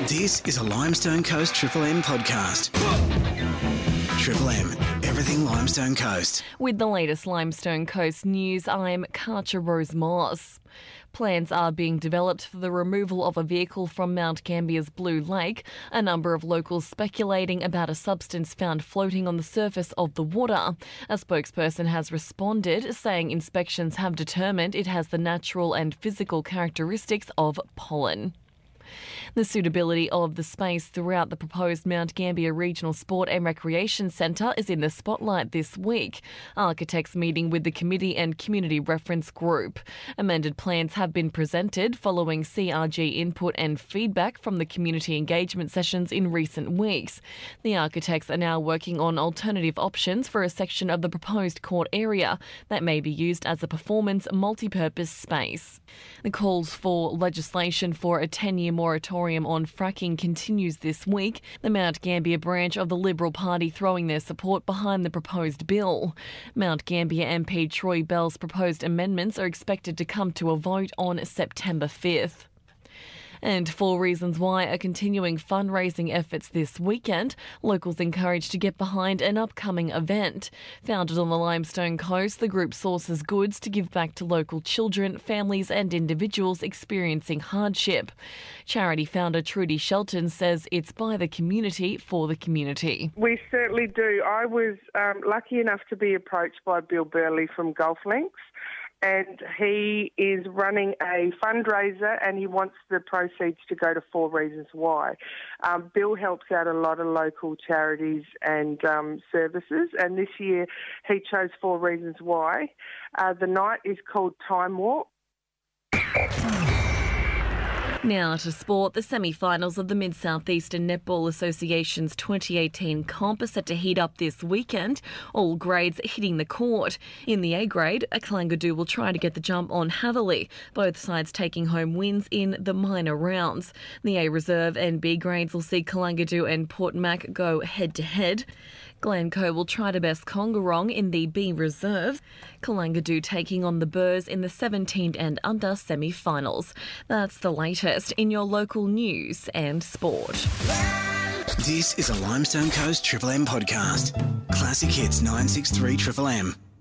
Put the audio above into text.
This is a Limestone Coast Triple M podcast. Triple M, everything Limestone Coast. With the latest Limestone Coast news, I'm Karcher Rose Moss. Plans are being developed for the removal of a vehicle from Mount Gambier's Blue Lake. A number of locals speculating about a substance found floating on the surface of the water. A spokesperson has responded, saying inspections have determined it has the natural and physical characteristics of pollen. The suitability of the space throughout the proposed Mount Gambier Regional Sport and Recreation Centre is in the spotlight this week. Architects meeting with the committee and community reference group. Amended plans have been presented following CRG input and feedback from the community engagement sessions in recent weeks. The architects are now working on alternative options for a section of the proposed court area that may be used as a performance multi-purpose space. The calls for legislation for a 10-year moratorium on fracking continues this week, the Mount Gambier branch of the Liberal Party throwing their support behind the proposed bill. Mount Gambier MP Troy Bell's proposed amendments are expected to come to a vote on September 5th. And 4 reasons why are continuing fundraising efforts this weekend. Locals encouraged to get behind an upcoming event. Founded on the Limestone Coast, the group sources goods to give back to local children, families and individuals experiencing hardship. Charity founder Trudy Shelton says it's by the community for the community. We certainly do. I was lucky enough to be approached by Bill Burley from Golf Links, and he is running a fundraiser and he wants the proceeds to go to 4 Reasons Why. Bill helps out a lot of local charities and services, and this year he chose 4 Reasons Why. The night is called Time Warp. Now to sport. The semi-finals of the Mid-South Eastern Netball Association's 2018 comp are set to heat up this weekend, all grades hitting the court. In the A grade, Kalangadoo will try to get the jump on Hatherley, both sides taking home wins in the minor rounds. The A reserve and B grades will see Kalangadoo and Port Mac go head-to-head. Glencoe will try to best Coongarong in the B reserve. Kalangadoo taking on the Burrs in the 17 and under semi-finals. That's the latest in your local news and sport. This is a Limestone Coast Triple M podcast. Classic Hits 963 Triple M.